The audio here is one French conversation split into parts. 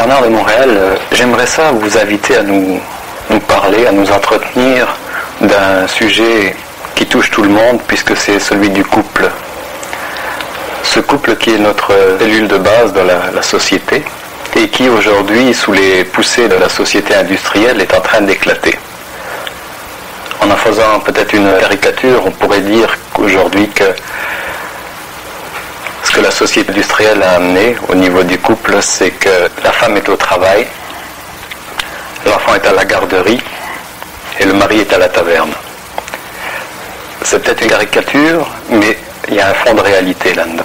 Bernard de Montréal, j'aimerais ça vous inviter à nous parler, à nous entretenir d'un sujet qui touche tout le monde, puisque c'est celui du couple. Ce couple qui est notre cellule de base de la société et qui aujourd'hui, sous les poussées de la société industrielle, est en train d'éclater. En faisant peut-être une caricature, on pourrait dire qu'aujourd'hui que ce que la société industrielle a amené au niveau du couple, c'est que la femme est au travail, l'enfant est à la garderie et le mari est à la taverne. C'est peut-être une caricature, mais il y a un fond de réalité là-dedans.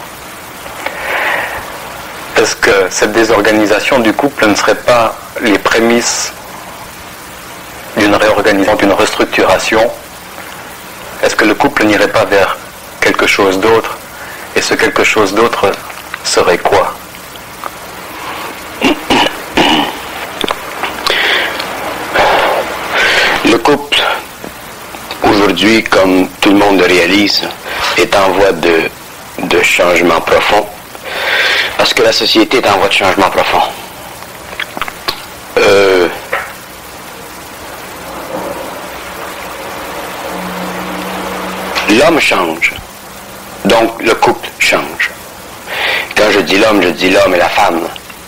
Est-ce que cette désorganisation du couple ne serait pas les prémices d'une réorganisation, d'une restructuration? Est-ce que le couple n'irait pas vers quelque chose d'autre? Et ce quelque chose d'autre serait quoi? Le couple, aujourd'hui, comme tout le monde le réalise, est en voie de changement profond, parce que la société est en voie de changement profond. L'homme change, donc le couple change. Quand je dis l'homme et la femme.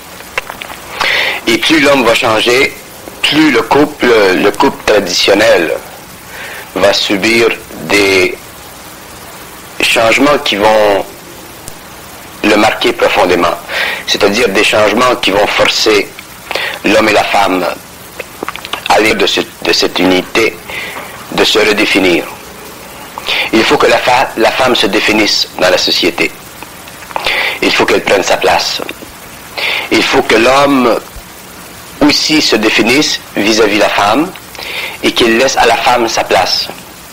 Et plus l'homme va changer, plus le couple traditionnel va subir des changements qui vont le marquer profondément. C'est-à-dire des changements qui vont forcer l'homme et la femme à aller de cette unité, de se redéfinir. Il faut que la femme se définisse dans la société. Il faut qu'elle prenne sa place. Il faut que l'homme aussi se définisse vis-à-vis la femme et qu'il laisse à la femme sa place.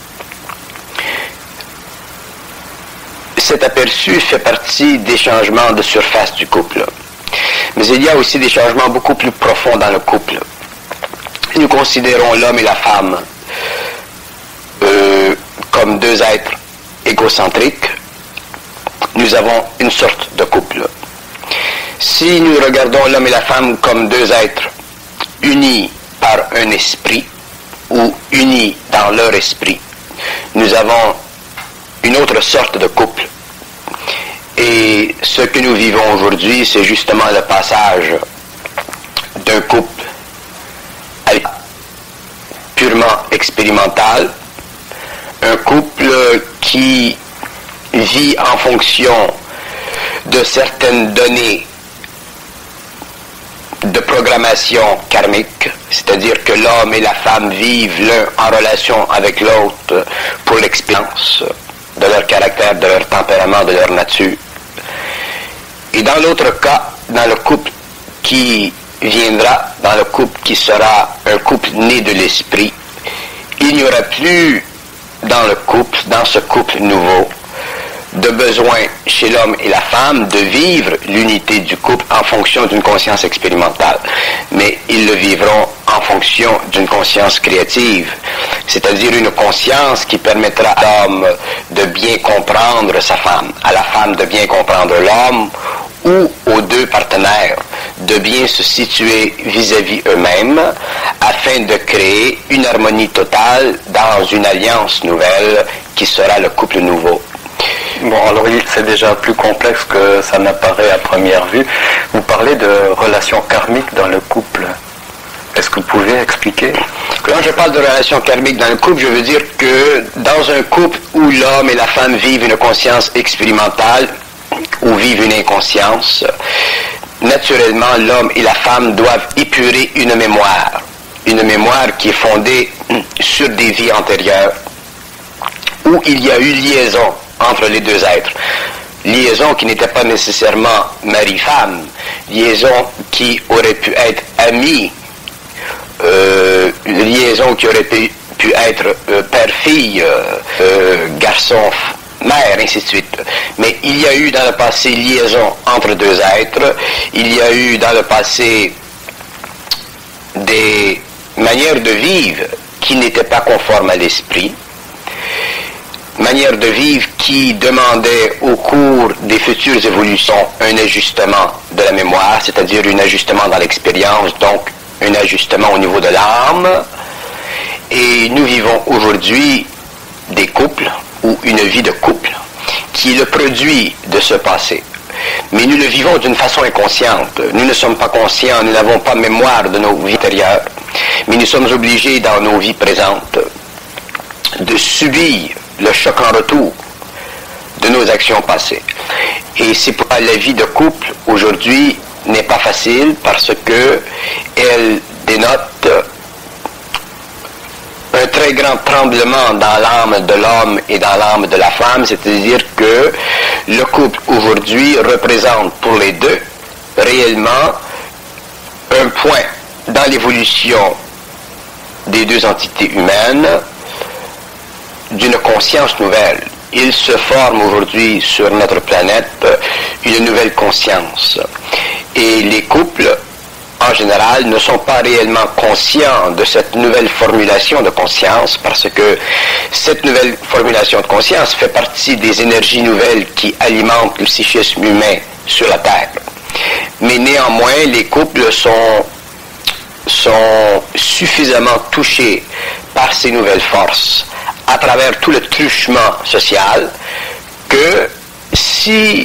Cet aperçu fait partie des changements de surface du couple. Mais il y a aussi des changements beaucoup plus profonds dans le couple. Nous considérons l'homme et la femme comme deux êtres égocentriques. Nous avons une sorte de couple. Si nous regardons l'homme et la femme comme deux êtres unis par un esprit ou unis dans leur esprit, nous avons une autre sorte de couple. Et ce que nous vivons aujourd'hui, c'est justement le passage d'un couple purement expérimental, un couple qui vit en fonction de certaines données de programmation karmique, c'est-à-dire que l'homme et la femme vivent l'un en relation avec l'autre pour l'expérience de leur caractère, de leur tempérament, de leur nature. Et dans l'autre cas, dans le couple qui viendra, dans le couple qui sera un couple né de l'esprit, il n'y aura plus dans ce couple nouveau, de besoin chez l'homme et la femme de vivre l'unité du couple en fonction d'une conscience expérimentale. Mais ils le vivront en fonction d'une conscience créative, c'est-à-dire une conscience qui permettra à l'homme de bien comprendre sa femme, à la femme de bien comprendre l'homme, ou aux deux partenaires de bien se situer vis-à-vis eux-mêmes afin de créer une harmonie totale dans une alliance nouvelle qui sera le couple nouveau. Bon, alors c'est déjà plus complexe que ça n'apparaît à première vue. Vous parlez de relations karmiques dans le couple. Est-ce que vous pouvez expliquer? Quand je parle de relations karmiques dans le couple, je veux dire que dans un couple où l'homme et la femme vivent une conscience expérimentale, ou vivent une inconscience, naturellement, l'homme et la femme doivent épurer une mémoire qui est fondée sur des vies antérieures, où il y a eu liaison entre les deux êtres. Liaison qui n'était pas nécessairement mari-femme, liaison qui aurait pu être amie, liaison qui aurait pu être père-fille, garçon-mère, ainsi de suite. Mais il y a eu dans le passé liaison entre deux êtres, il y a eu dans le passé des manières de vivre qui n'étaient pas conformes à l'esprit. manière de vivre qui demandait au cours des futures évolutions un ajustement de la mémoire, c'est-à-dire un ajustement dans l'expérience, donc un ajustement au niveau de l'âme. Et nous vivons aujourd'hui des couples ou une vie de couple qui est le produit de ce passé. Mais nous le vivons d'une façon inconsciente. Nous ne sommes pas conscients, nous n'avons pas mémoire de nos vies antérieures, mais nous sommes obligés dans nos vies présentes de subir le choc en retour de nos actions passées. Et c'est pourquoi la vie de couple aujourd'hui n'est pas facile, parce que elle dénote un très grand tremblement dans l'âme de l'homme et dans l'âme de la femme, c'est-à-dire que le couple aujourd'hui représente pour les deux réellement un point dans l'évolution des deux entités humaines d'une conscience nouvelle. Il se forme aujourd'hui sur notre planète une nouvelle conscience. Et les couples, en général, ne sont pas réellement conscients de cette nouvelle formulation de conscience, parce que cette nouvelle formulation de conscience fait partie des énergies nouvelles qui alimentent le psychisme humain sur la Terre. Mais néanmoins, les couples sont suffisamment touchés par ces nouvelles forces à travers tout le truchement social, que si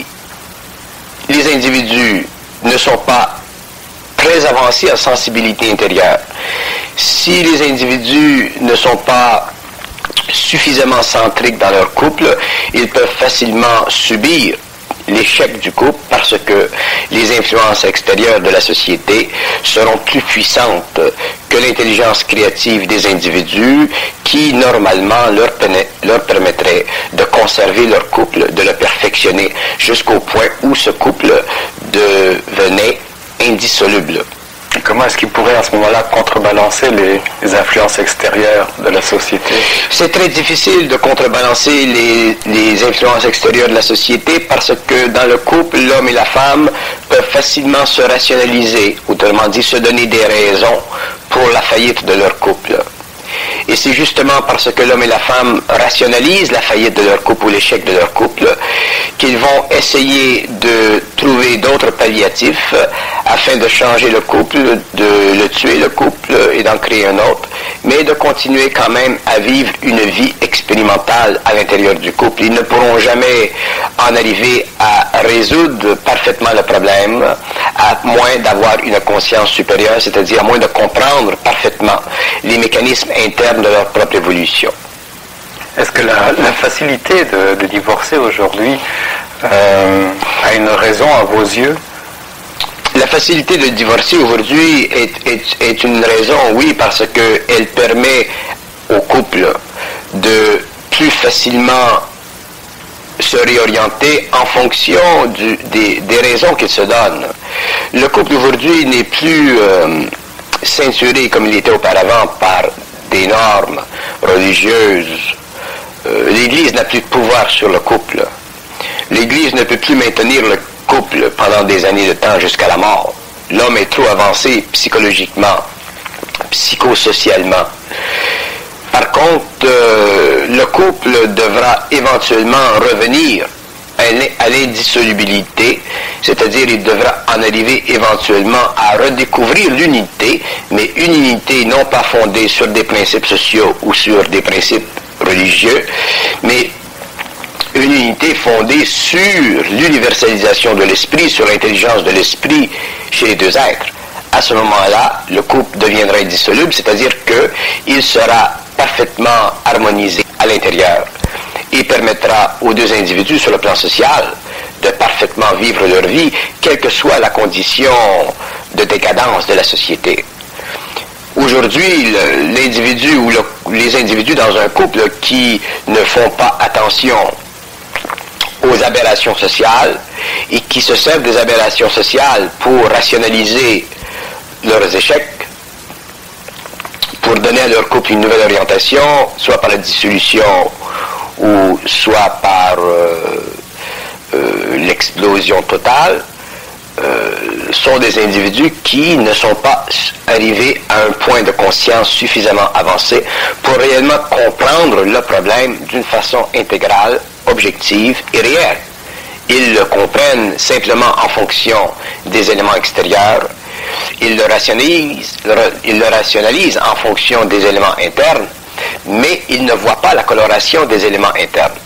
les individus ne sont pas très avancés en sensibilité intérieure, si les individus ne sont pas suffisamment centriques dans leur couple, ils peuvent facilement subir l'échec du couple, parce que les influences extérieures de la société seront plus puissantes que l'intelligence créative des individus, qui normalement leur permettrait de conserver leur couple, de le perfectionner jusqu'au point où ce couple devenait indissoluble. Et comment est-ce qu'ils pourraient à ce moment-là contrebalancer les influences extérieures de la société? C'est très difficile de contrebalancer les influences extérieures de la société, parce que dans le couple, l'homme et la femme peuvent facilement se rationaliser, autrement dit se donner des raisons pour la faillite de leur couple. Et c'est justement parce que l'homme et la femme rationalisent la faillite de leur couple ou l'échec de leur couple qu'ils vont essayer de trouver d'autres palliatifs afin de changer le couple, de le tuer le couple et d'en créer un autre, mais de continuer quand même à vivre une vie expérimentale à l'intérieur du couple. Ils ne pourront jamais en arriver à résoudre parfaitement le problème, à moins d'avoir une conscience supérieure, c'est-à-dire à moins de comprendre parfaitement les mécanismes internes de leur propre évolution. Est-ce que la facilité de divorcer aujourd'hui a une raison à vos yeux? La facilité de divorcer aujourd'hui est une raison, oui, parce qu'elle permet au couple de plus facilement se réorienter en fonction des raisons qu'il se donne. Le couple aujourd'hui n'est plus ceinturé comme il était auparavant par des normes religieuses. L'Église n'a plus de pouvoir sur le couple. L'Église ne peut plus maintenir le couple pendant des années de temps jusqu'à la mort. L'homme est trop avancé psychologiquement, psychosocialement. Par contre, le couple devra éventuellement revenir à l'indissolubilité, c'est-à-dire il devra en arriver éventuellement à redécouvrir l'unité, mais une unité non pas fondée sur des principes sociaux ou sur des principes religieux, mais une unité fondée sur l'universalisation de l'esprit, sur l'intelligence de l'esprit chez les deux êtres. À ce moment-là, le couple deviendra indissoluble, c'est-à-dire qu'il sera parfaitement harmonisé à l'intérieur et permettra aux deux individus sur le plan social de parfaitement vivre leur vie, quelle que soit la condition de décadence de la société. Aujourd'hui, l'individu ou les individus dans un couple qui ne font pas attention aux aberrations sociales et qui se servent des aberrations sociales pour rationaliser leurs échecs, pour donner à leur couple une nouvelle orientation, soit par la dissolution ou soit par l'explosion totale, sont des individus qui ne sont pas arrivés à un point de conscience suffisamment avancé pour réellement comprendre le problème d'une façon intégrale, objective et réelle. Ils le comprennent simplement en fonction des éléments extérieurs, ils le rationalisent en fonction des éléments internes, mais ils ne voient pas la coloration des éléments internes.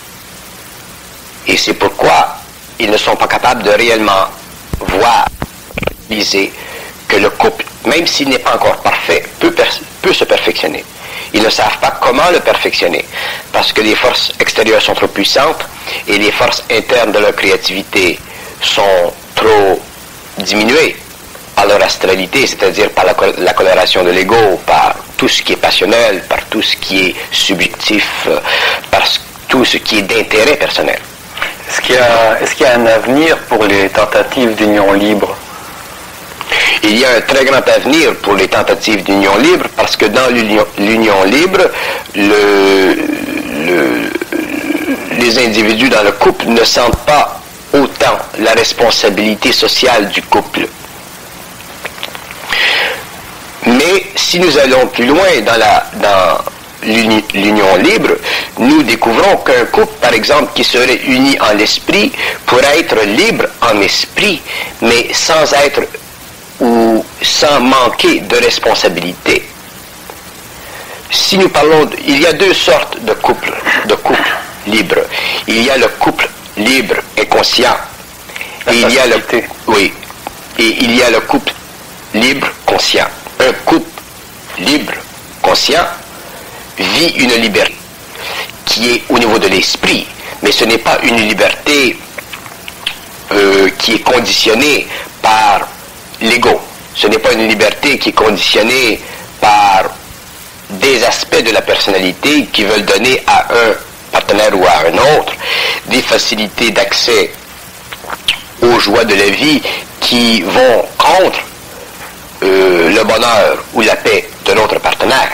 Et c'est pourquoi ils ne sont pas capables de réellement voir, réaliser que le couple, même s'il n'est pas encore parfait, peut se perfectionner. Ils ne savent pas comment le perfectionner, parce que les forces extérieures sont trop puissantes et les forces internes de leur créativité sont trop diminuées par leur astralité, c'est-à-dire par la coloration de l'ego, par tout ce qui est passionnel, par tout ce qui est subjectif, par tout ce qui est d'intérêt personnel. Est-ce qu'il y a un avenir pour les tentatives d'union libre? Il y a un très grand avenir pour les tentatives d'union libre parce que dans l'union libre, les individus dans le couple ne sentent pas autant la responsabilité sociale du couple. Mais si nous allons plus loin dans l'union libre, nous découvrons qu'un couple, par exemple, qui serait uni en l'esprit, pourrait être libre en esprit, mais sans être ou sans manquer de responsabilité. Si nous parlons, il y a deux sortes de couples libres. Il y a le couple libre et conscient. Et il y a il y a le couple libre conscient. Un couple libre conscient vit une liberté qui est au niveau de l'esprit, mais ce n'est pas une liberté qui est conditionnée par l'ego. Ce n'est pas une liberté qui est conditionnée par des aspects de la personnalité qui veulent donner à un partenaire ou à un autre des facilités d'accès aux joies de la vie qui vont contre le bonheur ou la paix de l'autre partenaire.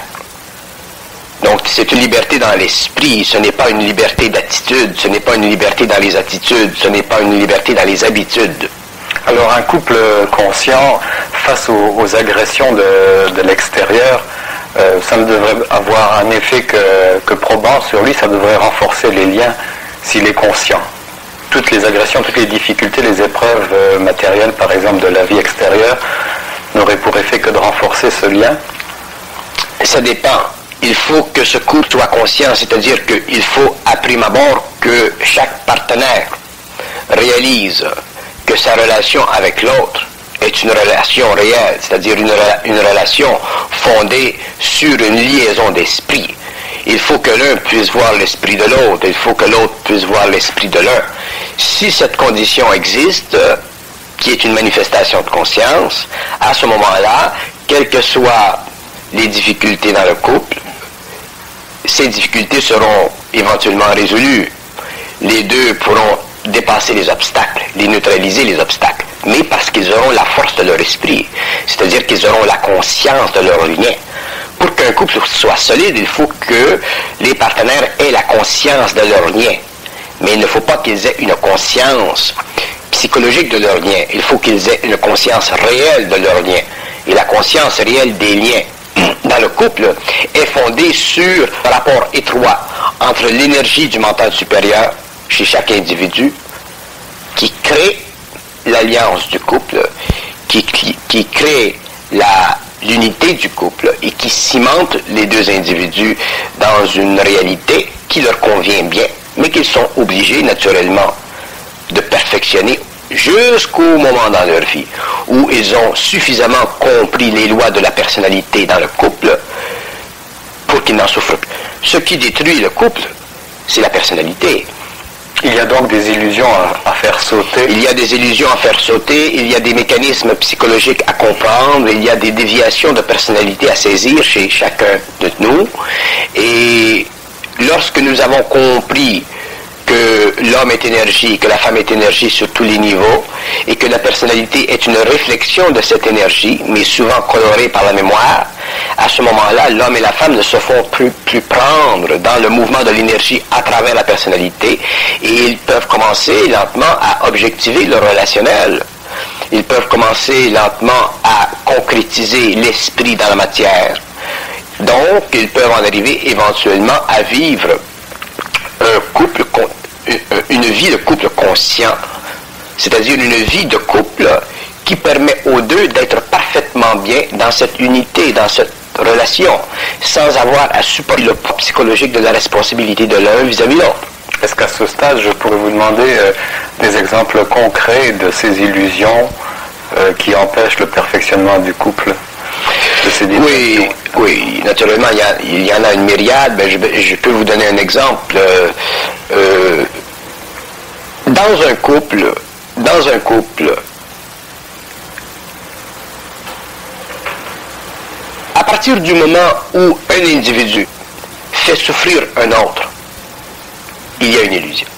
Donc c'est une liberté dans l'esprit, ce n'est pas une liberté d'attitude, ce n'est pas une liberté dans les attitudes, ce n'est pas une liberté dans les habitudes. Alors un couple conscient face aux agressions de l'extérieur, ça ne devrait avoir un effet que probant sur lui, ça devrait renforcer les liens s'il est conscient. Toutes les agressions, toutes les difficultés, les épreuves matérielles, par exemple, de la vie extérieure, n'auraient pour effet que de renforcer ce lien? Ça dépend. Il faut que ce couple soit conscient, c'est-à-dire qu'il faut à prime abord que chaque partenaire réalise que sa relation avec l'autre est une relation réelle, c'est-à-dire une relation fondée sur une liaison d'esprit. Il faut que l'un puisse voir l'esprit de l'autre, il faut que l'autre puisse voir l'esprit de l'un. Si cette condition existe, qui est une manifestation de conscience, à ce moment-là, quelles que soient les difficultés dans le couple, ces difficultés seront éventuellement résolues. Les deux pourront dépasser les obstacles, les neutraliser les obstacles, mais parce qu'ils auront la force de leur esprit, c'est-à-dire qu'ils auront la conscience de leur lien. Pour qu'un couple soit solide, il faut que les partenaires aient la conscience de leur lien. Mais il ne faut pas qu'ils aient une conscience psychologique de leur lien. Il faut qu'ils aient une conscience réelle de leur lien. Et la conscience réelle des liens dans le couple est fondée sur un rapport étroit entre l'énergie du mental supérieur chez chaque individu qui crée l'alliance du couple, qui crée l'unité du couple et qui cimente les deux individus dans une réalité qui leur convient bien, mais qu'ils sont obligés naturellement de perfectionner jusqu'au moment dans leur vie où ils ont suffisamment compris les lois de la personnalité dans le couple pour qu'ils n'en souffrent plus. Ce qui détruit le couple, c'est la personnalité. Il y a donc des illusions à faire sauter. Il y a des illusions à faire sauter, il y a des mécanismes psychologiques à comprendre, il y a des déviations de personnalité à saisir chez chacun de nous. Et lorsque nous avons compris que l'homme est énergie, que la femme est énergie sur tous les niveaux, et que la personnalité est une réflexion de cette énergie, mais souvent colorée par la mémoire, à ce moment-là, l'homme et la femme ne se font plus prendre dans le mouvement de l'énergie à travers la personnalité, et ils peuvent commencer lentement à objectiver le relationnel. Ils peuvent commencer lentement à concrétiser l'esprit dans la matière. Donc, ils peuvent en arriver éventuellement à vivre une vie de couple conscient, c'est-à-dire une vie de couple qui permet aux deux d'être parfaitement bien dans cette unité, dans cette relation, sans avoir à supporter le poids psychologique de la responsabilité de l'un vis-à-vis de l'autre. Est-ce qu'à ce stade, je pourrais vous demander des exemples concrets de ces illusions qui empêchent le perfectionnement du couple, de ces oui, oui, naturellement, il y en a une myriade, mais je peux vous donner un exemple. Dans un couple, à partir du moment où un individu fait souffrir un autre, il y a une illusion.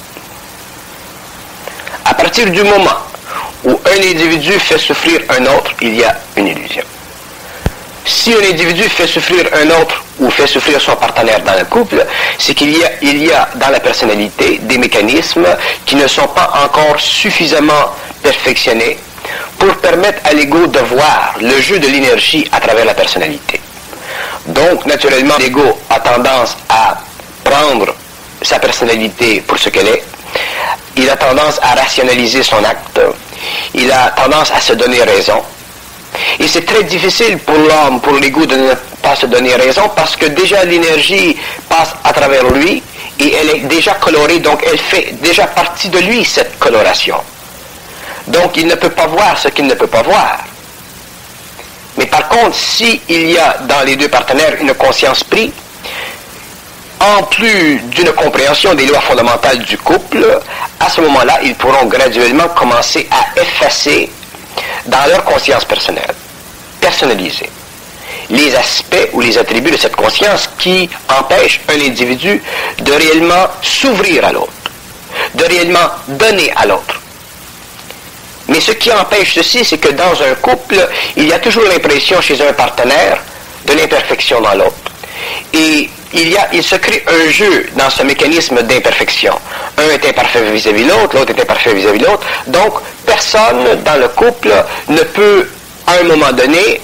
À partir du moment où un individu fait souffrir un autre, il y a une illusion. Si un individu fait souffrir un autre ou fait souffrir son partenaire dans le couple, c'est qu'il y a dans la personnalité des mécanismes qui ne sont pas encore suffisamment perfectionnés pour permettre à l'ego de voir le jeu de l'énergie à travers la personnalité. Donc, naturellement, l'ego a tendance à prendre sa personnalité pour ce qu'elle est. Il a tendance à rationaliser son acte. Il a tendance à se donner raison. Et c'est très difficile pour l'homme, pour l'ego, de ne pas se donner raison parce que déjà l'énergie passe à travers lui et elle est déjà colorée, donc elle fait déjà partie de lui, cette coloration. Donc il ne peut pas voir ce qu'il ne peut pas voir. Mais par contre, s'il y a dans les deux partenaires une conscience prise, en plus d'une compréhension des lois fondamentales du couple, à ce moment-là, ils pourront graduellement commencer à effacer dans leur conscience personnelle, personnalisée, les aspects ou les attributs de cette conscience qui empêchent un individu de réellement s'ouvrir à l'autre, de réellement donner à l'autre. Mais ce qui empêche ceci, c'est que dans un couple, il y a toujours l'impression chez un partenaire de l'imperfection dans l'autre. Et il se crée un jeu dans ce mécanisme d'imperfection. Un est imparfait vis-à-vis de l'autre, l'autre est imparfait vis-à-vis de l'autre. Donc, personne dans le couple ne peut, à un moment donné,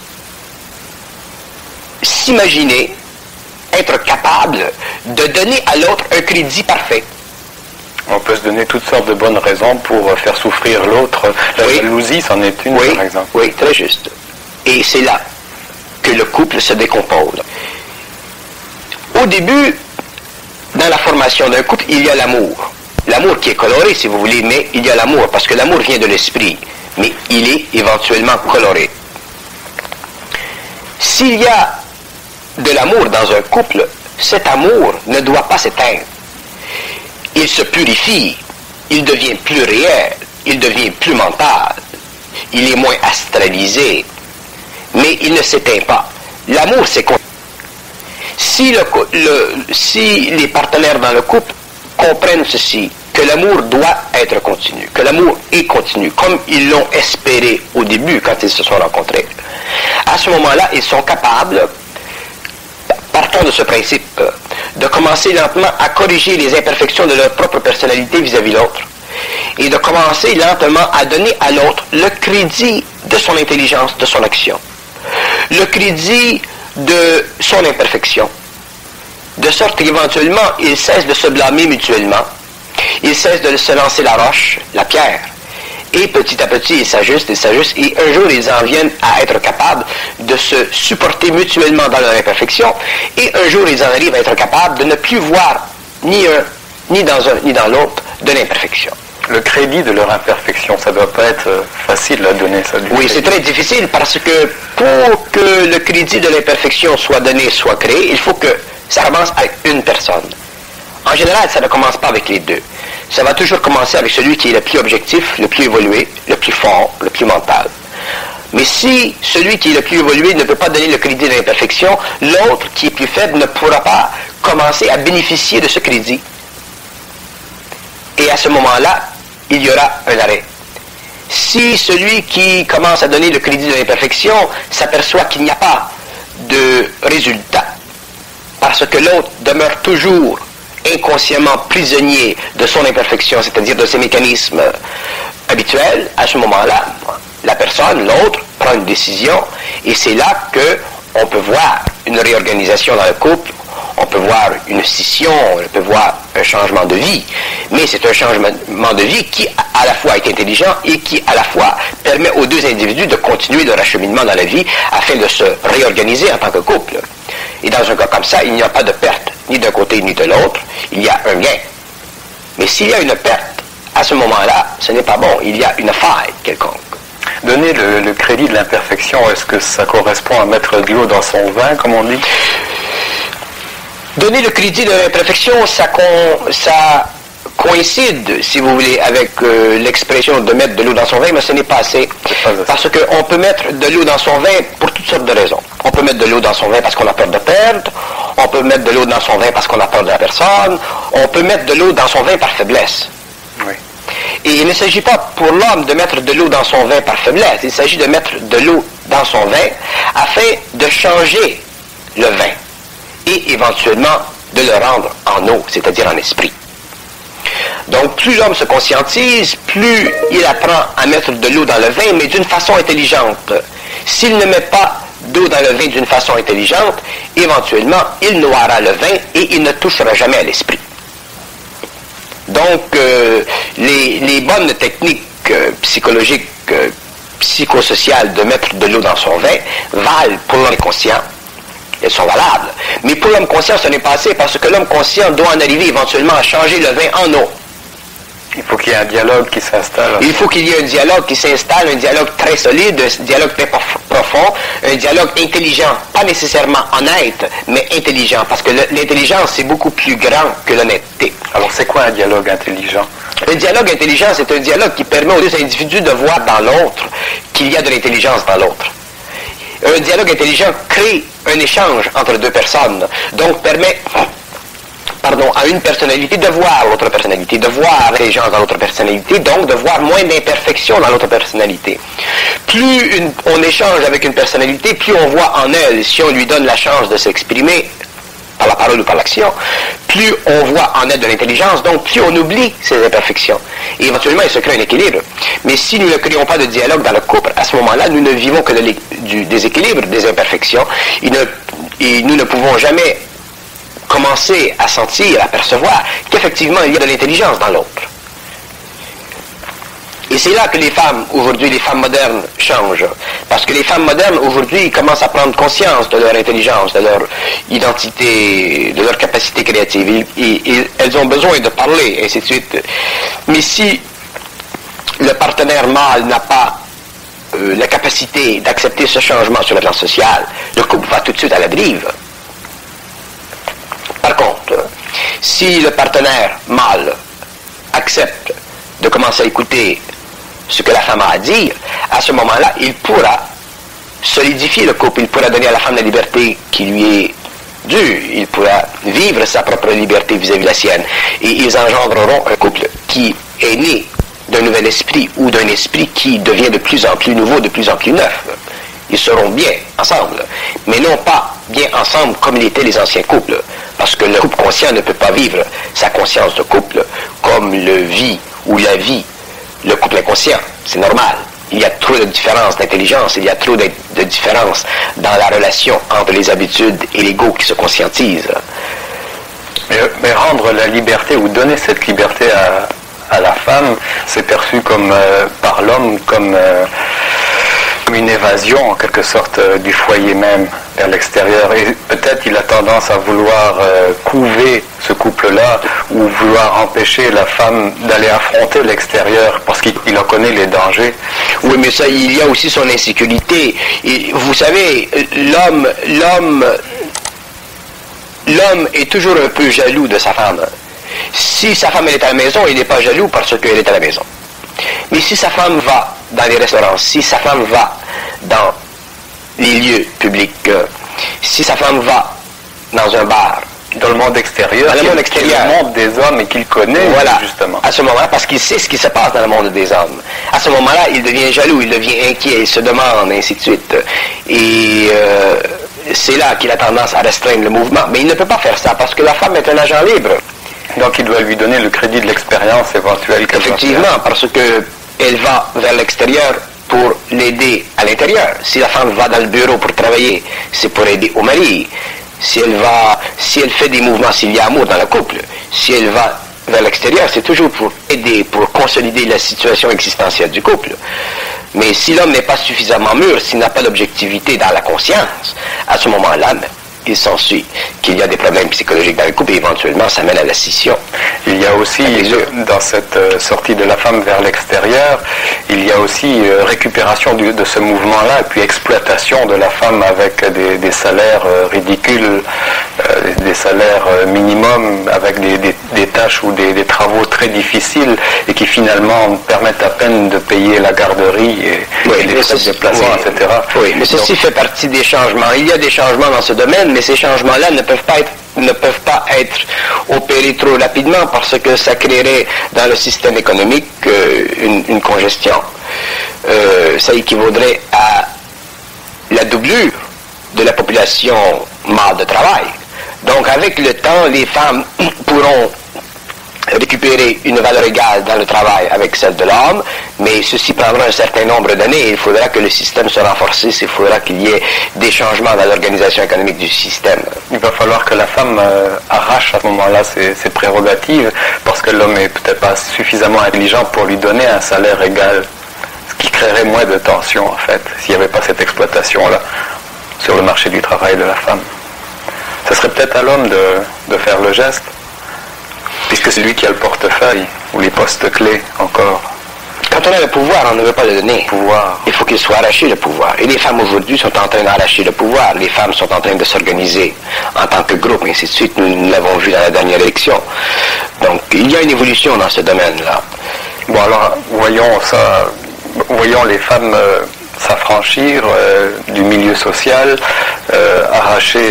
s'imaginer être capable de donner à l'autre un crédit parfait. On peut se donner toutes sortes de bonnes raisons pour faire souffrir l'autre. La jalousie, c'en est une, par exemple. Oui, très juste. Et c'est là que le couple se décompose. Au début, dans la formation d'un couple, il y a l'amour. L'amour qui est coloré, si vous voulez, mais il y a l'amour, parce que l'amour vient de l'esprit, mais il est éventuellement coloré. S'il y a de l'amour dans un couple, cet amour ne doit pas s'éteindre. Il se purifie, il devient plus réel, il devient plus mental, il est moins astralisé, mais il ne s'éteint pas. L'amour, c'est quoi? Si les partenaires dans le couple comprennent ceci, que l'amour doit être continu, que l'amour est continu, comme ils l'ont espéré au début quand ils se sont rencontrés, à ce moment-là, ils sont capables, partons de ce principe, de commencer lentement à corriger les imperfections de leur propre personnalité vis-à-vis de l'autre, et de commencer lentement à donner à l'autre le crédit de son intelligence, de son action, le crédit de son imperfection, de sorte qu'éventuellement, ils cessent de se blâmer mutuellement, ils cessent de se lancer la roche, la pierre, et petit à petit, ils s'ajustent, et un jour, ils en viennent à être capables de se supporter mutuellement dans leur imperfection, et un jour, ils en arrivent à être capables de ne plus voir ni dans l'autre de l'imperfection. Le crédit de leur imperfection, ça ne doit pas être facile à donner, ça. Oui, c'est très difficile parce que pour que le crédit de l'imperfection soit donné, soit créé, il faut que ça commence avec une personne. En général, ça ne commence pas avec les deux. Ça va toujours commencer avec celui qui est le plus objectif, le plus évolué, le plus fort, le plus mental. Mais si celui qui est le plus évolué ne peut pas donner le crédit de l'imperfection, l'autre qui est plus faible ne pourra pas commencer à bénéficier de ce crédit. Et à ce moment-là, il y aura un arrêt. Si celui qui commence à donner le crédit de l'imperfection s'aperçoit qu'il n'y a pas de résultat, parce que l'autre demeure toujours inconsciemment prisonnier de son imperfection, c'est-à-dire de ses mécanismes habituel, à ce moment-là, la personne, l'autre, prend une décision et c'est là qu'on peut voir une réorganisation dans le couple, on peut voir une scission, on peut voir un changement de vie, mais c'est un changement de vie qui à la fois est intelligent et qui à la fois permet aux deux individus de continuer leur acheminement dans la vie afin de se réorganiser en tant que couple. Et dans un cas comme ça, il n'y a pas de perte, ni d'un côté ni de l'autre, il y a un gain. Mais s'il y a une perte, à ce moment-là, ce n'est pas bon, il y a une faille quelconque. Donner le crédit de l'imperfection, est-ce que ça correspond à mettre de l'eau dans son vin, comme on dit? Donner le crédit de l'imperfection, ça coïncide, si vous voulez, avec l'expression de mettre de l'eau dans son vin, mais ce n'est pas assez. Parce qu'on peut mettre de l'eau dans son vin pour toutes sortes de raisons. On peut mettre de l'eau dans son vin parce qu'on a peur de perdre, on peut mettre de l'eau dans son vin parce qu'on a peur de la personne, on peut mettre de l'eau dans son vin par faiblesse. Oui. Et il ne s'agit pas pour l'homme de mettre de l'eau dans son vin par faiblesse, il s'agit de mettre de l'eau dans son vin afin de changer le vin et éventuellement de le rendre en eau, c'est-à-dire en esprit. Donc plus l'homme se conscientise, plus il apprend à mettre de l'eau dans le vin, mais d'une façon intelligente. S'il ne met pas d'eau dans le vin d'une façon intelligente, éventuellement il noiera le vin et il ne touchera jamais à l'esprit. Donc, les bonnes techniques psychologiques, psychosociales de mettre de l'eau dans son vin valent pour l'homme conscient. Elles sont valables. Mais pour l'homme conscient, ce n'est pas assez parce que l'homme conscient doit en arriver éventuellement à changer le vin en eau. Il faut qu'il y ait un dialogue qui s'installe. Il faut qu'il y ait un dialogue qui s'installe, un dialogue très solide, un dialogue très profond, un dialogue intelligent, pas nécessairement honnête, mais intelligent, parce que l'intelligence, c'est beaucoup plus grand que l'honnêteté. Alors, c'est quoi un dialogue intelligent? Un dialogue intelligent, c'est un dialogue qui permet aux deux individus de voir dans l'autre qu'il y a de l'intelligence dans l'autre. Un dialogue intelligent crée un échange entre deux personnes, donc permet à une personnalité de voir l'autre personnalité, de voir l'intelligence dans l'autre personnalité, donc de voir moins d'imperfections dans l'autre personnalité. Plus on échange avec une personnalité, plus on voit en elle, si on lui donne la chance de s'exprimer par la parole ou par l'action, plus on voit en elle de l'intelligence, donc plus on oublie ses imperfections. Et éventuellement, il se crée un équilibre. Mais si nous ne créons pas de dialogue dans le couple, à ce moment-là, nous ne vivons que du déséquilibre, des imperfections, et nous ne pouvons jamais commencer à sentir, à percevoir qu'effectivement il y a de l'intelligence dans l'autre. Et c'est là que les femmes, aujourd'hui, les femmes modernes changent. Parce que les femmes modernes, aujourd'hui, commencent à prendre conscience de leur intelligence, de leur identité, de leur capacité créative. Et elles ont besoin de parler, ainsi de suite. Mais si le partenaire mâle n'a pas la capacité d'accepter ce changement sur le plan social, le couple va tout de suite à la dérive. Par contre, si le partenaire mâle accepte de commencer à écouter ce que la femme a à dire, à ce moment-là, il pourra solidifier le couple, il pourra donner à la femme la liberté qui lui est due, il pourra vivre sa propre liberté vis-à-vis de la sienne, et ils engendreront un couple qui est né d'un nouvel esprit ou d'un esprit qui devient de plus en plus nouveau, de plus en plus neuf. Ils seront bien ensemble, mais non pas bien ensemble comme l'étaient les anciens couples, parce que le couple conscient ne peut pas vivre sa conscience de couple comme le vit ou la vit le couple inconscient. C'est normal. Il y a trop de différences d'intelligence, il y a trop de différences dans la relation entre les habitudes et l'ego qui se conscientisent. Mais rendre la liberté ou donner cette liberté à la femme, c'est perçu comme par l'homme comme une évasion en quelque sorte du foyer même vers l'extérieur, et peut-être il a tendance à vouloir couver ce couple-là ou vouloir empêcher la femme d'aller affronter l'extérieur parce qu'il en connaît les dangers. Oui, mais ça, il y a aussi son insécurité. Et vous savez, l'homme est toujours un peu jaloux de sa femme. Si sa femme elle est à la maison, il n'est pas jaloux parce qu'elle est à la maison. Mais si sa femme va dans les restaurants, si sa femme va dans les lieux publics, si sa femme va dans un bar, dans le monde extérieur, dans le monde extérieur, le monde des hommes et qu'il connaît, voilà, justement. À ce moment-là, parce qu'il sait ce qui se passe dans le monde des hommes. À ce moment-là, il devient jaloux, il devient inquiet, il se demande, ainsi de suite. Et c'est là qu'il a tendance à restreindre le mouvement. Mais il ne peut pas faire ça parce que la femme est un agent libre. Donc il doit lui donner le crédit de l'expérience éventuelle. Effectivement, parce que elle va vers l'extérieur pour l'aider à l'intérieur. Si la femme va dans le bureau pour travailler, c'est pour aider au mari. Si elle fait des mouvements, s'il y a amour dans le couple, si elle va vers l'extérieur, c'est toujours pour aider, pour consolider la situation existentielle du couple. Mais si l'homme n'est pas suffisamment mûr, s'il n'a pas d'objectivité dans la conscience, à ce moment-là, il s'ensuit qu'il y a des problèmes psychologiques dans le couple et éventuellement ça mène à la scission. Il y a aussi, dans cette sortie de la femme vers l'extérieur, il y a aussi récupération de ce mouvement-là et puis exploitation de la femme avec des salaires ridicules, des salaires minimums, avec des tâches ou des travaux très difficiles et qui finalement permettent à peine de payer la garderie et les frais de déplacement, etc. Oui, mais ceci fait partie des changements. Il y a des changements dans ce domaine, mais ces changements-là ne peuvent pas être opérés trop rapidement parce que ça créerait dans le système économique une congestion. Ça équivaudrait à la doublure de la population mâle de travail. Donc avec le temps, les femmes pourront récupérer une valeur égale dans le travail avec celle de l'homme, mais ceci prendra un certain nombre d'années. Il faudra que le système se renforce, il faudra qu'il y ait des changements dans l'organisation économique du système. Il va falloir que la femme arrache à ce moment-là ses prérogatives, parce que l'homme est peut-être pas suffisamment intelligent pour lui donner un salaire égal, ce qui créerait moins de tension en fait, s'il n'y avait pas cette exploitation-là sur le marché du travail de la femme. Ce serait peut-être à l'homme de faire le geste, puisque c'est lui qui a le portefeuille, ou les postes clés encore. Quand on a le pouvoir, on ne veut pas le donner. Il faut qu'il soit arraché, le pouvoir. Et les femmes aujourd'hui sont en train d'arracher le pouvoir. Les femmes sont en train de s'organiser en tant que groupe, et ainsi de suite. Nous l'avons vu dans la dernière élection. Donc, il y a une évolution dans ce domaine-là. Bon, alors, voyons les femmes s'affranchir du milieu social, arracher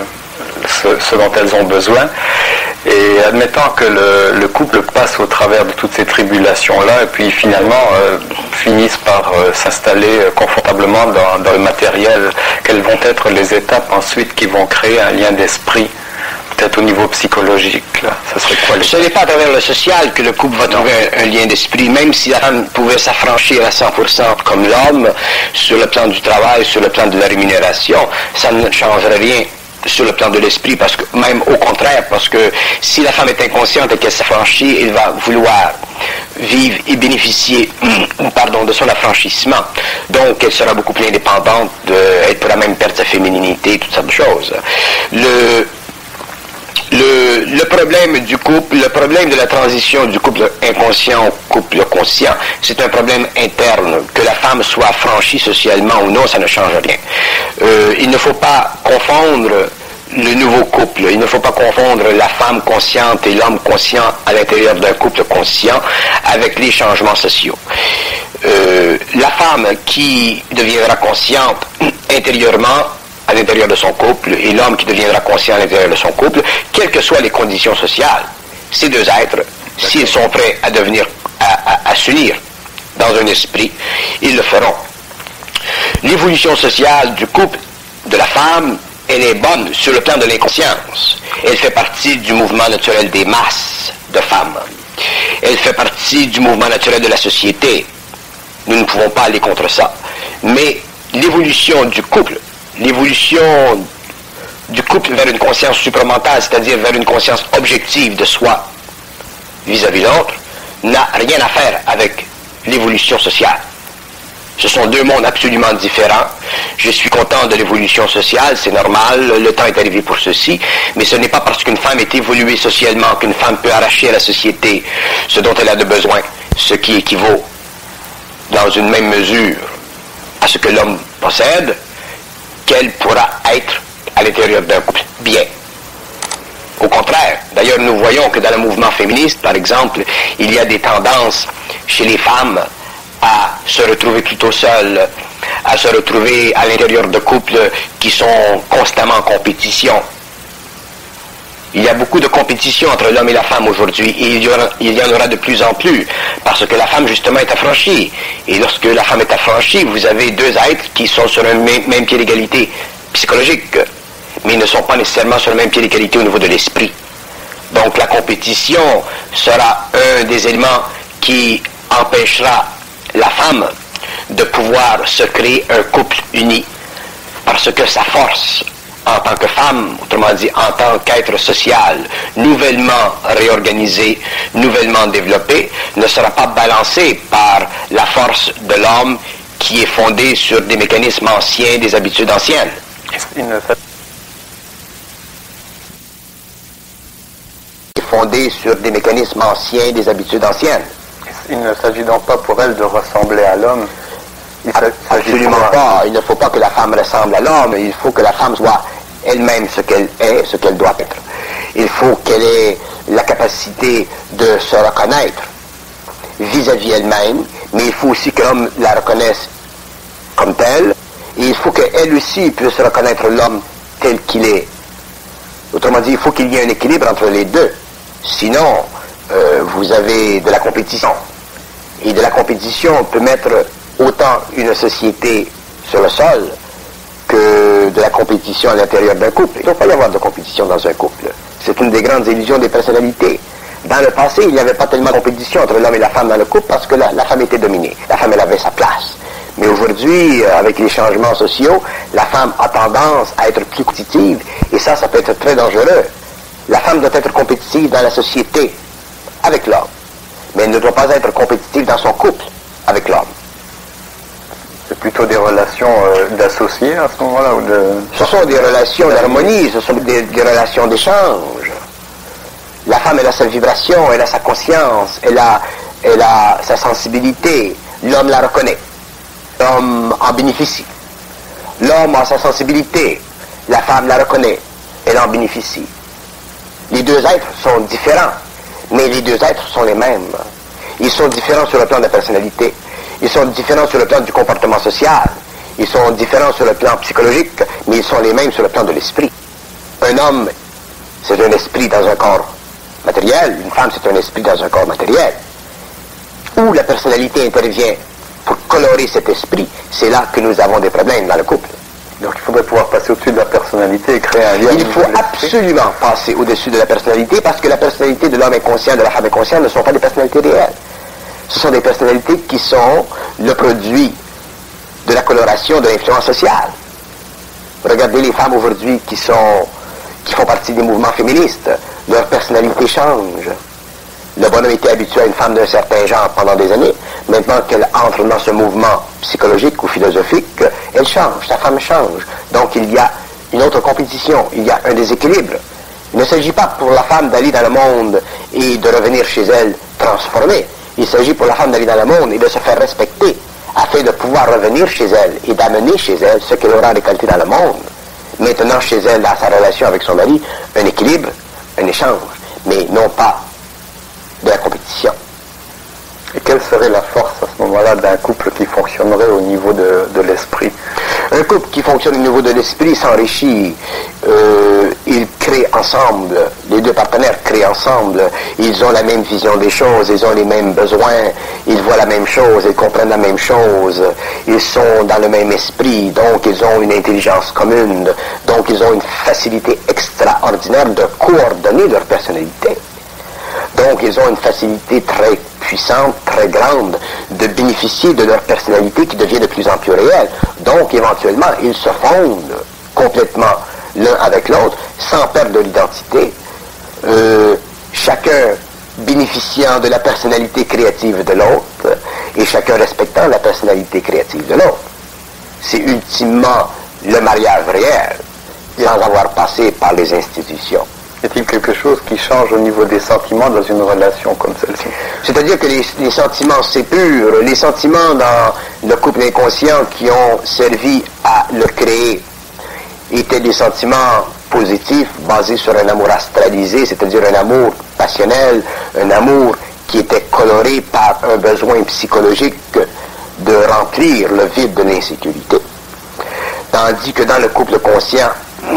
ce dont elles ont besoin. Et admettant que le couple passe au travers de toutes ces tribulations-là et puis finalement finissent par s'installer confortablement dans le matériel, quelles vont être les étapes ensuite qui vont créer un lien d'esprit, peut-être au niveau psychologique là. Ça serait quoi Ce n'est pas à travers le social que le couple va trouver un lien d'esprit, même si la femme pouvait s'affranchir à 100% comme l'homme sur le plan du travail, sur le plan de la rémunération, ça ne changerait rien sur le plan de l'esprit, parce que même au contraire, parce que si la femme est inconsciente et qu'elle s'affranchit, elle va vouloir vivre et bénéficier de son affranchissement. Donc elle sera beaucoup plus indépendante, elle pourra même perdre sa fémininité, toutes sortes de choses. Le problème du couple, le problème de la transition du couple inconscient au couple conscient, c'est un problème interne. Que la femme soit affranchie socialement ou non, ça ne change rien. Il ne faut pas confondre le nouveau couple. Il ne faut pas confondre la femme consciente et l'homme conscient à l'intérieur d'un couple conscient avec les changements sociaux. La femme qui deviendra consciente intérieurement à l'intérieur de son couple et l'homme qui deviendra conscient à l'intérieur de son couple, quelles que soient les conditions sociales, ces deux êtres, s'ils sont prêts à devenir, à s'unir dans un esprit, ils le feront. L'évolution sociale du couple, de la femme, elle est bonne sur le plan de l'inconscience. Elle fait partie du mouvement naturel des masses de femmes. Elle fait partie du mouvement naturel de la société. Nous ne pouvons pas aller contre ça. Mais l'évolution du couple vers une conscience supramentale, c'est-à-dire vers une conscience objective de soi vis-à-vis de l'autre, n'a rien à faire avec l'évolution sociale. Ce sont deux mondes absolument différents. Je suis content de l'évolution sociale, c'est normal, le temps est arrivé pour ceci, mais ce n'est pas parce qu'une femme est évoluée socialement qu'une femme peut arracher à la société ce dont elle a de besoin, ce qui équivaut dans une même mesure à ce que l'homme possède, qu'elle pourra être à l'intérieur d'un couple bien. Au contraire, d'ailleurs nous voyons que dans le mouvement féministe, par exemple, il y a des tendances chez les femmes à se retrouver plutôt seules, à se retrouver à l'intérieur de couples qui sont constamment en compétition. Il y a beaucoup de compétition entre l'homme et la femme aujourd'hui, et il y en aura de plus en plus, parce que la femme justement est affranchie. Et lorsque la femme est affranchie, vous avez deux êtres qui sont sur un même pied d'égalité psychologique, mais ils ne sont pas nécessairement sur le même pied d'égalité au niveau de l'esprit. Donc la compétition sera un des éléments qui empêchera la femme de pouvoir se créer un couple uni, parce que sa force en tant que femme, autrement dit en tant qu'être social, nouvellement réorganisé, nouvellement développé, ne sera pas balancée par la force de l'homme qui est fondée sur des mécanismes anciens, des habitudes anciennes. Fondée sur des mécanismes anciens, des habitudes anciennes. Il ne s'agit donc pas pour elle de ressembler à l'homme. Absolument pas. Il ne faut pas que la femme ressemble à l'homme. Il faut que la femme soit elle-même ce qu'elle est, ce qu'elle doit être. Il faut qu'elle ait la capacité de se reconnaître vis-à-vis elle-même, mais il faut aussi que l'homme la reconnaisse comme telle, et il faut qu'elle aussi puisse reconnaître l'homme tel qu'il est. Autrement dit, il faut qu'il y ait un équilibre entre les deux. Sinon, vous avez de la compétition. Et de la compétition peut mettre autant une société sur le sol que de la compétition à l'intérieur d'un couple. Il ne doit pas y avoir de compétition dans un couple. C'est une des grandes illusions des personnalités. Dans le passé, il n'y avait pas tellement de compétition entre l'homme et la femme dans le couple parce que la femme était dominée. La femme, elle avait sa place. Mais aujourd'hui, avec les changements sociaux, la femme a tendance à être plus compétitive et ça peut être très dangereux. La femme doit être compétitive dans la société avec l'homme, mais elle ne doit pas être compétitive dans son couple avec l'homme. C'est plutôt des relations d'associés à ce moment-là ou de... Ce sont des relations d'harmonie, ce sont des relations d'échange. La femme, elle a sa vibration, elle a sa conscience, elle a sa sensibilité. L'homme la reconnaît. L'homme en bénéficie. L'homme a sa sensibilité. La femme la reconnaît. Elle en bénéficie. Les deux êtres sont différents, mais les deux êtres sont les mêmes. Ils sont différents sur le plan de la personnalité. Ils sont différents sur le plan du comportement social. Ils sont différents sur le plan psychologique, mais ils sont les mêmes sur le plan de l'esprit. Un homme, c'est un esprit dans un corps matériel. Une femme, c'est un esprit dans un corps matériel. Où la personnalité intervient pour colorer cet esprit, c'est là que nous avons des problèmes dans le couple. Donc il faudrait pouvoir passer au-dessus de la personnalité et créer un lien. Il faut absolument passer au-dessus de la personnalité parce que la personnalité de l'homme inconscient, de la femme inconsciente ne sont pas des personnalités réelles. Ce sont des personnalités qui sont le produit de la coloration de l'influence sociale. Regardez les femmes aujourd'hui qui font partie des mouvements féministes. Leur personnalité change. Le bonhomme était habitué à une femme d'un certain genre pendant des années. Maintenant qu'elle entre dans ce mouvement psychologique ou philosophique, elle change, sa femme change. Donc il y a une autre compétition, il y a un déséquilibre. Il ne s'agit pas pour la femme d'aller dans le monde et de revenir chez elle transformée. Il s'agit pour la femme d'aller dans le monde et de se faire respecter afin de pouvoir revenir chez elle et d'amener chez elle ce qu'elle aura récolté dans le monde. Maintenant chez elle, dans sa relation avec son mari, un équilibre, un échange, mais non pas de la compétition. Et quelle serait la force à ce moment-là d'un couple qui fonctionnerait au niveau de l'esprit? Un couple qui fonctionne au niveau de l'esprit s'enrichit, ils créent ensemble, les deux partenaires créent ensemble, ils ont la même vision des choses, ils ont les mêmes besoins, ils voient la même chose, ils comprennent la même chose, ils sont dans le même esprit, donc ils ont une intelligence commune, donc ils ont une facilité extraordinaire de coordonner leur personnalité. Donc, ils ont une facilité très puissante, très grande, de bénéficier de leur personnalité qui devient de plus en plus réelle. Donc, éventuellement, ils se fondent complètement l'un avec l'autre, sans perdre de l'identité, chacun bénéficiant de la personnalité créative de l'autre, et chacun respectant la personnalité créative de l'autre. C'est ultimement le mariage réel, sans avoir passé par les institutions. Est-il quelque chose qui change au niveau des sentiments dans une relation comme celle-ci? C'est-à-dire que les sentiments s'épurent, les sentiments dans le couple inconscient qui ont servi à le créer étaient des sentiments positifs basés sur un amour astralisé, c'est-à-dire un amour passionnel, un amour qui était coloré par un besoin psychologique de remplir le vide de l'insécurité. Tandis que dans le couple conscient,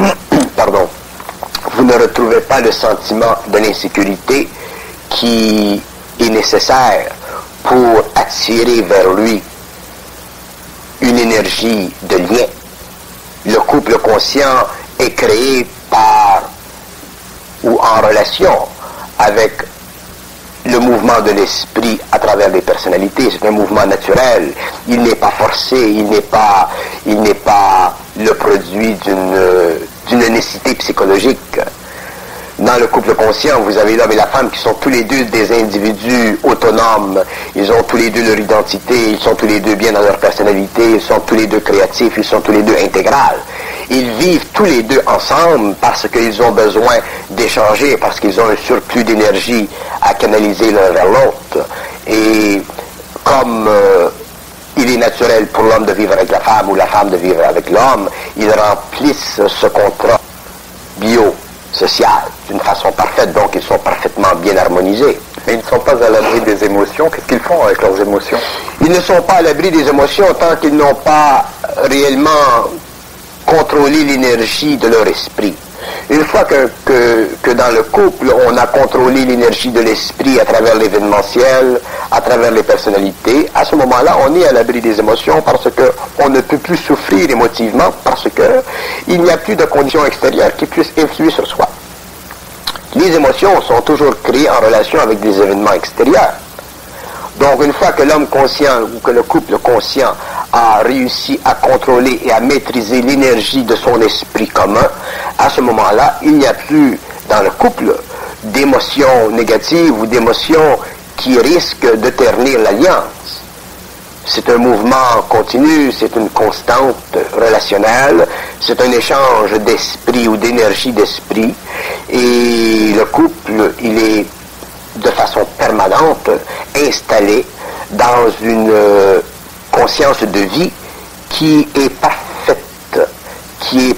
vous ne retrouvez pas le sentiment de l'insécurité qui est nécessaire pour attirer vers lui une énergie de lien. Le couple conscient est créé par ou en relation avec le mouvement de l'esprit à travers les personnes. personnalité, c'est un mouvement naturel. Il n'est pas forcé, il n'est pas le produit d'une nécessité psychologique. Dans le couple conscient, vous avez l'homme et la femme qui sont tous les deux des individus autonomes. Ils ont tous les deux leur identité, ils sont tous les deux bien dans leur personnalité, ils sont tous les deux créatifs, ils sont tous les deux intégrales. Ils vivent tous les deux ensemble parce qu'ils ont besoin d'échanger, parce qu'ils ont un surplus d'énergie à canaliser l'un vers l'autre. Et comme il est naturel pour l'homme de vivre avec la femme ou la femme de vivre avec l'homme, ils remplissent ce contrat bio-social d'une façon parfaite, donc ils sont parfaitement bien harmonisés. Mais ils ne sont pas à l'abri des émotions. Qu'est-ce qu'ils font avec leurs émotions? Ils ne sont pas à l'abri des émotions tant qu'ils n'ont pas réellement contrôlé l'énergie de leur esprit. Une fois que dans le couple, on a contrôlé l'énergie de l'esprit à travers l'événementiel, à travers les personnalités, à ce moment-là, on est à l'abri des émotions parce qu'on ne peut plus souffrir émotivement parce qu'il n'y a plus de conditions extérieures qui puissent influer sur soi. Les émotions sont toujours créées en relation avec des événements extérieurs. Donc, une fois que l'homme conscient ou que le couple conscient a réussi à contrôler et à maîtriser l'énergie de son esprit commun, à ce moment-là, il n'y a plus dans le couple d'émotions négatives ou d'émotions qui risquent de ternir l'alliance. C'est un mouvement continu, c'est une constante relationnelle, c'est un échange d'esprit ou d'énergie d'esprit, et le couple, il est de façon permanente installé dans une conscience de vie qui est parfaite, qui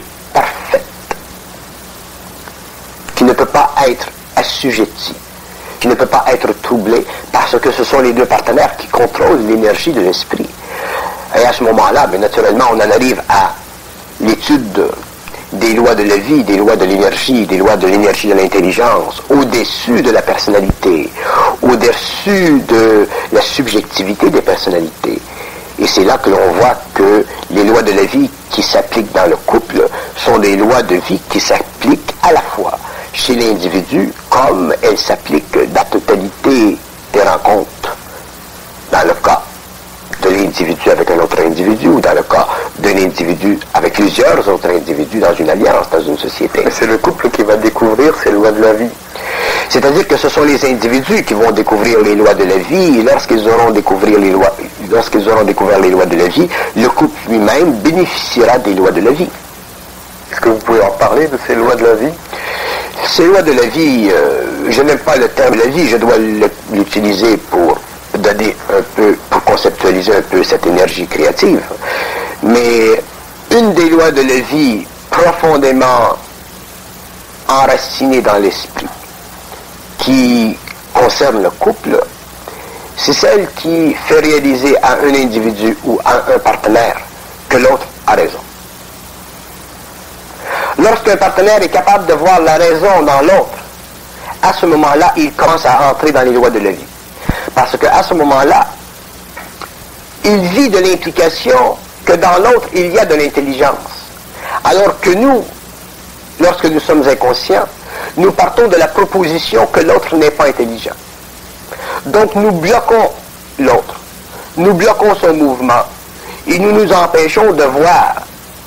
ne peut pas être assujettie, qui ne peut pas être troublée, parce que ce sont les deux partenaires qui contrôlent l'énergie de l'esprit. Et à ce moment-là, bien naturellement, on en arrive à l'étude des lois de la vie, des lois de l'énergie de l'intelligence, au-dessus de la personnalité, au-dessus de la subjectivité des personnalités. Et c'est là que l'on voit que les lois de la vie qui s'appliquent dans le couple sont des lois de vie qui s'appliquent à la fois chez l'individu comme elles s'appliquent dans la totalité des rencontres. Dans le cas de l'individu avec un autre individu, ou dans le cas d'un individu avec plusieurs autres individus dans une alliance, dans une société. Mais c'est le couple qui va découvrir ces lois de la vie. C'est-à-dire que ce sont les individus qui vont découvrir les lois de la vie, et lorsqu'ils auront découvert les lois de la vie, le couple lui-même bénéficiera des lois de la vie. Est-ce que vous pouvez en parler de ces lois de la vie? Ces lois de la vie, je n'aime pas le terme la vie, je dois l'utiliser pour donner un peu, pour conceptualiser un peu cette énergie créative. Mais une des lois de la vie profondément enracinée dans l'esprit, qui concerne le couple, c'est celle qui fait réaliser à un individu ou à un partenaire que l'autre a raison. Lorsqu'un partenaire est capable de voir la raison dans l'autre, à ce moment-là, il commence à entrer dans les lois de la vie. Parce qu'à ce moment-là, il vit de l'implication que dans l'autre, il y a de l'intelligence. Alors que nous, lorsque nous sommes inconscients, nous partons de la proposition que l'autre n'est pas intelligent. Donc nous bloquons l'autre, nous bloquons son mouvement, et nous nous empêchons de voir,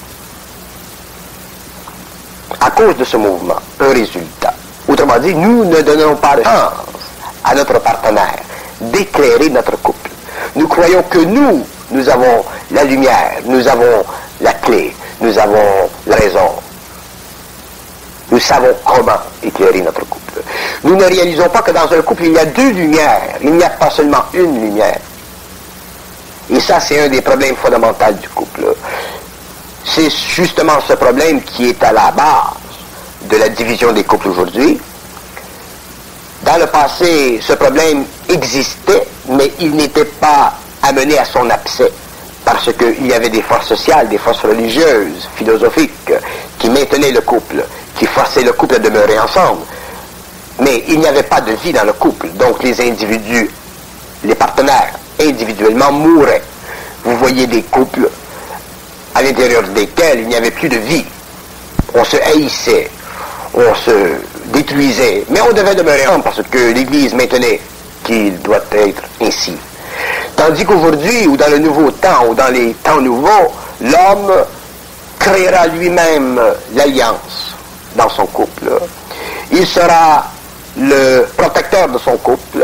à cause de ce mouvement, un résultat. Autrement dit, nous ne donnons pas de chance à notre partenaire d'éclairer notre couple. Nous croyons que nous avons la lumière, nous avons la clé, nous avons la raison. Nous savons comment éclairer notre couple. Nous ne réalisons pas que dans un couple, il y a deux lumières. Il n'y a pas seulement une lumière. Et ça, c'est un des problèmes fondamentaux du couple. C'est justement ce problème qui est à la base de la division des couples aujourd'hui. Dans le passé, ce problème existait, mais il n'était pas amené à son abcès, parce qu'il y avait des forces sociales, des forces religieuses, philosophiques, qui maintenaient le couple, qui forçaient le couple à demeurer ensemble. Mais il n'y avait pas de vie dans le couple, donc les individus, les partenaires, individuellement, mouraient. Vous voyez des couples à l'intérieur desquels il n'y avait plus de vie. On se haïssait, on se détruisait, mais on devait demeurer ensemble parce que l'Église maintenait qu'il doit être ainsi. Tandis qu'aujourd'hui, ou dans le nouveau temps, ou dans les temps nouveaux, l'homme créera lui-même l'alliance dans son couple. Il sera le protecteur de son couple.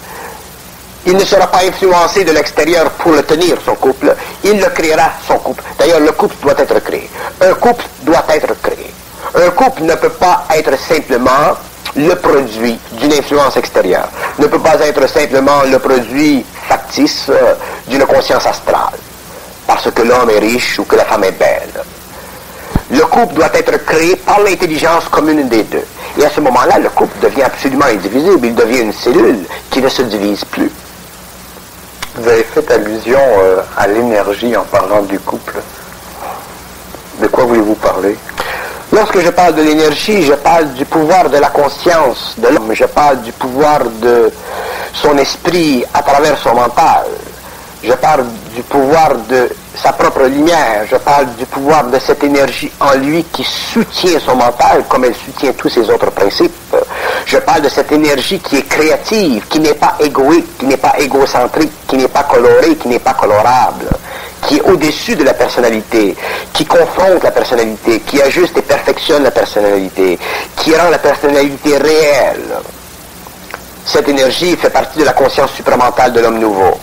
Il ne sera pas influencé de l'extérieur pour le tenir, son couple. Il le créera, son couple. D'ailleurs, le couple doit être créé. Un couple doit être créé. Un couple ne peut pas être simplement le produit d'une influence extérieure. Ne peut pas être simplement le produit factice d'une conscience astrale. Parce que l'homme est riche ou que la femme est belle. Le couple doit être créé par l'intelligence commune des deux. Et à ce moment-là, le couple devient absolument indivisible. Il devient une cellule qui ne se divise plus. Vous avez fait allusion à l'énergie en parlant du couple. De quoi voulez-vous parler? Lorsque je parle de l'énergie, je parle du pouvoir de la conscience de l'homme. Je parle du pouvoir de son esprit à travers son mental. Je parle du pouvoir de sa propre lumière. Je parle du pouvoir de cette énergie en lui qui soutient son mental comme elle soutient tous ses autres principes. Je parle de cette énergie qui est créative, qui n'est pas égoïque, qui n'est pas égocentrique, qui n'est pas colorée, qui n'est pas colorable, qui est au-dessus de la personnalité, qui confronte la personnalité, qui ajuste et perfectionne la personnalité, qui rend la personnalité réelle. Cette énergie fait partie de la conscience supramentale de l'homme nouveau.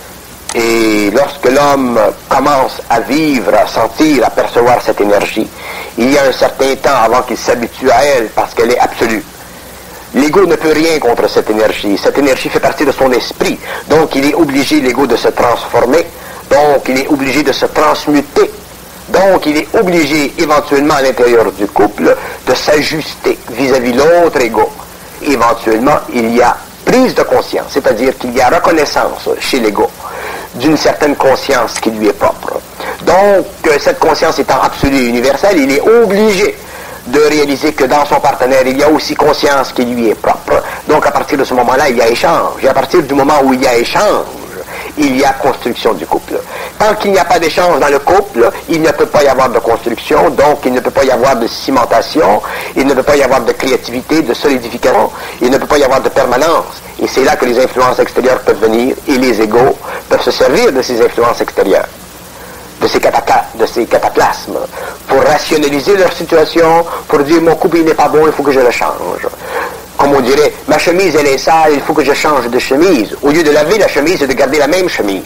Et lorsque l'homme commence à vivre, à sentir, à percevoir cette énergie, il y a un certain temps avant qu'il s'habitue à elle parce qu'elle est absolue. L'ego ne peut rien contre cette énergie. Cette énergie fait partie de son esprit. Donc il est obligé, l'ego, de se transformer. Donc il est obligé de se transmuter. Donc il est obligé, éventuellement à l'intérieur du couple, de s'ajuster vis-à-vis l'autre ego. Éventuellement, il y a prise de conscience, c'est-à-dire qu'il y a reconnaissance chez l'ego d'une certaine conscience qui lui est propre. Donc, cette conscience étant absolue et universelle, il est obligé de réaliser que dans son partenaire, il y a aussi conscience qui lui est propre. Donc, à partir de ce moment-là, il y a échange. Et à partir du moment où il y a échange, il y a construction du couple. Tant qu'il n'y a pas d'échange dans le couple, il ne peut pas y avoir de construction, donc il ne peut pas y avoir de cimentation, il ne peut pas y avoir de créativité, de solidification, il ne peut pas y avoir de permanence. Et c'est là que les influences extérieures peuvent venir, et les égos peuvent se servir de ces influences extérieures, de ces cataplasmes, pour rationaliser leur situation, pour dire mon couple il n'est pas bon, il faut que je le change. Comme on dirait, ma chemise elle est sale, il faut que je change de chemise. Au lieu de laver la chemise et de garder la même chemise.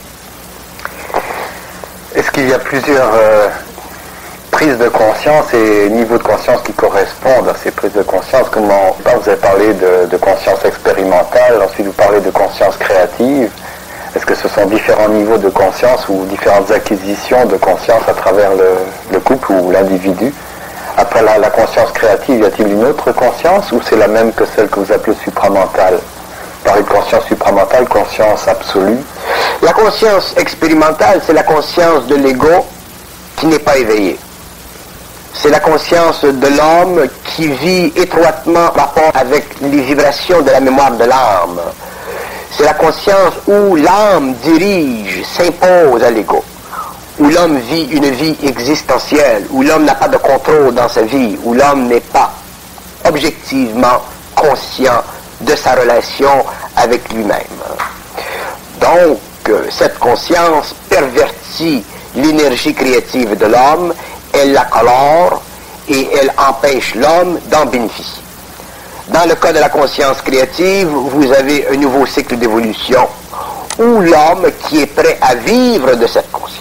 Est-ce qu'il y a plusieurs prises de conscience et niveaux de conscience qui correspondent à ces prises de conscience? Comme vous avez parlé de conscience expérimentale, ensuite vous parlez de conscience créative. Est-ce que ce sont différents niveaux de conscience ou différentes acquisitions de conscience à travers le couple ou l'individu? Après la conscience créative, y a-t-il une autre conscience ou c'est la même que celle que vous appelez supramentale? Vous parlez de conscience supramentale, conscience absolue. La conscience expérimentale, c'est la conscience de l'ego qui n'est pas éveillée. C'est la conscience de l'homme qui vit étroitement en rapport avec les vibrations de la mémoire de l'âme. C'est la conscience où l'âme dirige, s'impose à l'ego. Où l'homme vit une vie existentielle, où l'homme n'a pas de contrôle dans sa vie, où l'homme n'est pas objectivement conscient de sa relation avec lui-même. Donc, cette conscience pervertit l'énergie créative de l'homme, elle la colore et elle empêche l'homme d'en bénéficier. Dans le cas de la conscience créative, vous avez un nouveau cycle d'évolution où l'homme qui est prêt à vivre de cette conscience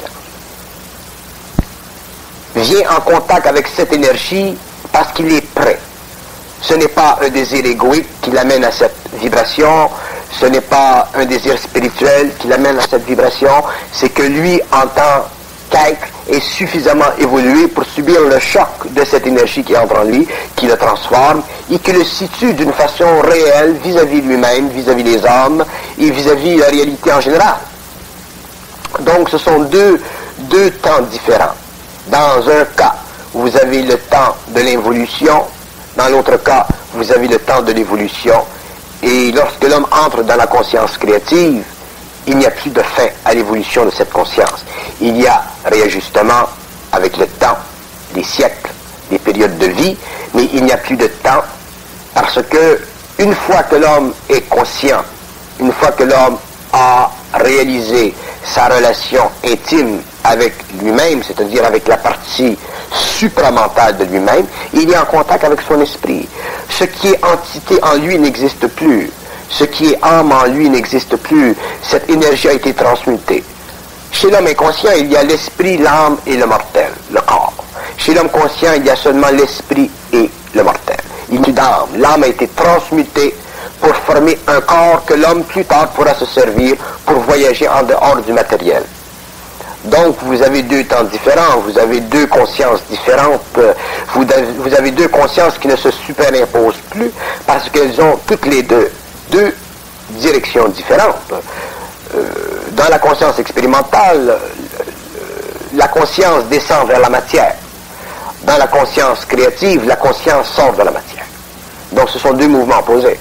vient en contact avec cette énergie parce qu'il est prêt. Ce n'est pas un désir égoïque qui l'amène à cette vibration, ce n'est pas un désir spirituel qui l'amène à cette vibration, c'est que lui, en tant qu'être, est suffisamment évolué pour subir le choc de cette énergie qui entre en lui, qui le transforme et qui le situe d'une façon réelle vis-à-vis lui-même, vis-à-vis des hommes et vis-à-vis la réalité en général. Donc ce sont deux temps différents. Dans un cas, vous avez le temps de l'involution, dans l'autre cas, vous avez le temps de l'évolution. Et lorsque l'homme entre dans la conscience créative, il n'y a plus de fin à l'évolution de cette conscience. Il y a réajustement avec le temps, des siècles, des périodes de vie, mais il n'y a plus de temps parce que une fois que l'homme est conscient, une fois que l'homme a réaliser sa relation intime avec lui-même, c'est-à-dire avec la partie supramentale de lui-même, il est en contact avec son esprit. Ce qui est entité en lui n'existe plus. Ce qui est âme en lui n'existe plus. Cette énergie a été transmutée. Chez l'homme inconscient, il y a l'esprit, l'âme et le mortel, le corps. Chez l'homme conscient, il y a seulement l'esprit et le mortel. Il n'y a d'âme. L'âme a été transmutée pour former un corps que l'homme plus tard pourra se servir pour voyager en dehors du matériel. Donc vous avez deux temps différents, vous avez deux consciences différentes, vous avez deux consciences qui ne se superimposent plus parce qu'elles ont toutes les deux directions différentes. Dans la conscience expérimentale, la conscience descend vers la matière. Dans la conscience créative, la conscience sort de la matière. Donc ce sont deux mouvements opposés.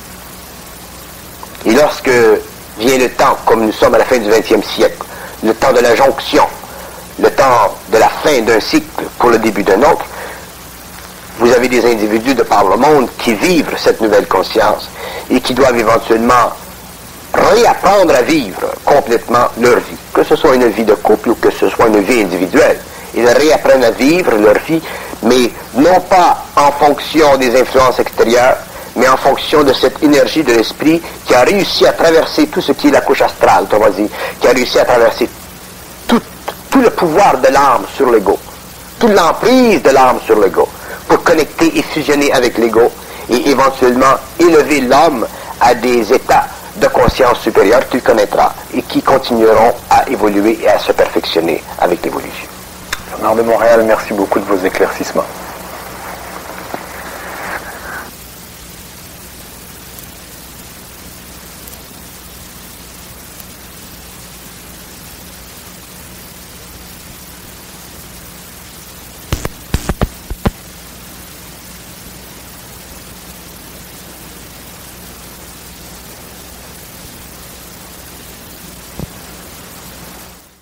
Et lorsque vient le temps, comme nous sommes à la fin du XXe siècle, le temps de la jonction, le temps de la fin d'un cycle pour le début d'un autre, vous avez des individus de par le monde qui vivent cette nouvelle conscience et qui doivent éventuellement réapprendre à vivre complètement leur vie, que ce soit une vie de couple ou que ce soit une vie individuelle. Ils réapprennent à vivre leur vie, mais non pas en fonction des influences extérieures, mais en fonction de cette énergie de l'esprit qui a réussi à traverser tout ce qui est la couche astrale, qui a réussi à traverser tout le pouvoir de l'âme sur l'ego, toute l'emprise de l'âme sur l'ego, pour connecter et fusionner avec l'ego et éventuellement élever l'homme à des états de conscience supérieure qu'il connaîtra et qui continueront à évoluer et à se perfectionner avec l'évolution. Bernard de Montréal, merci beaucoup de vos éclaircissements.